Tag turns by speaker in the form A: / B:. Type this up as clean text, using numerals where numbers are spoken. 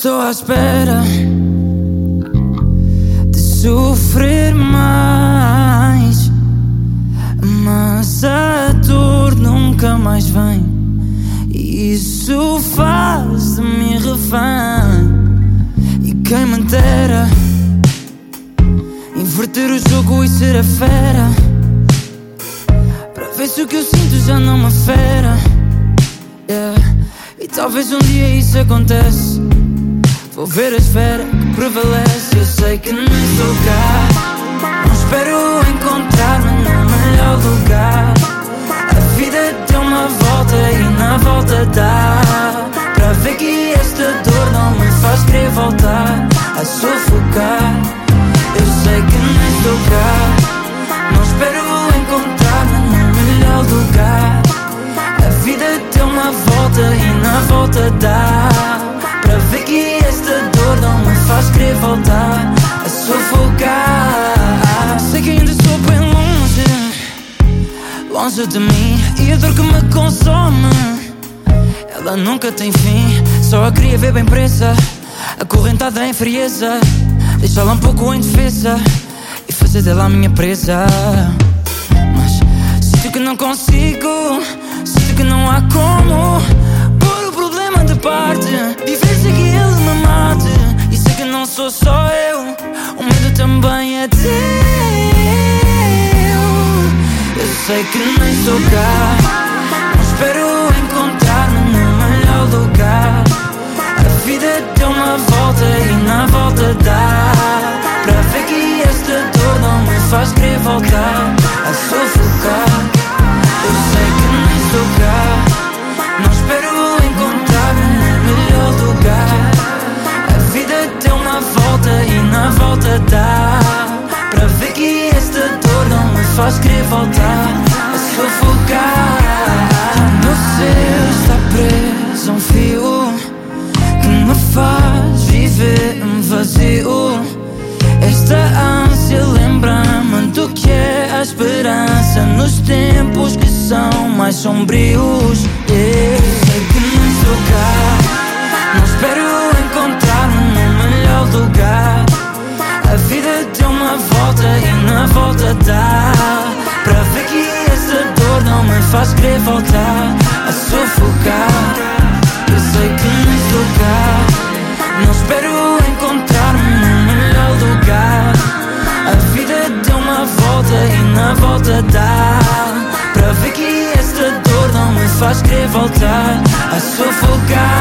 A: estou à espera de sofrer mais, mas a dor nunca mais vem. E isso faz de mim refém. E quem me dera inverter o jogo e ser a fera, para ver se o que eu sinto já não me afera. E talvez um dia isso acontece. Vou ver a esfera que prevalece. Eu sei que nem estou cá, não espero encontrar-me no melhor lugar. A vida deu uma volta e na volta dá para ver que esta dor não me faz querer voltar a sufocar. Eu sei que nem estou cá, não espero encontrar-me no melhor lugar. A vida deu uma volta e na volta dá para ver que esta dor não me faz querer voltar a sufocar. Sei que ainda estou bem longe de mim, e a dor que me consome, ela nunca tem fim. Só a queria ver bem presa, acorrentada em frieza, deixá-la um pouco indefesa e fazer dela a minha presa. Mas sinto que não consigo, sinto que não há como pôr o problema de parte, viver sem que ele me mate. E sei que não sou só eu, o medo também é teu. Eu sei que nem estou cá, não espero encontrar-me no melhor lugar. A vida deu uma volta e na volta dá para ver que esta dor não me faz querer voltar a sufocar. Eu sei que nem estou cá, não espero encontrar-me no melhor lugar. A vida deu uma volta e na volta dá para ver que esta dor não me faz querer voltar a sufocar. No céu está preso um fio que me faz viver vazio. Esta ânsia lembra-me do que é a esperança nos tempos que são mais sombrios. Sei que não estou cá, não espero encontrar-me no melhor lugar. A vida deu uma volta e na volta dá para ver que essa dor não me faz querer voltar a sufocar. Eu sei que não estou cá, não espero encontrar-me no melhor lugar. A vida deu uma volta e na volta dá para ver que esta dor não me faz querer voltar a sufocar.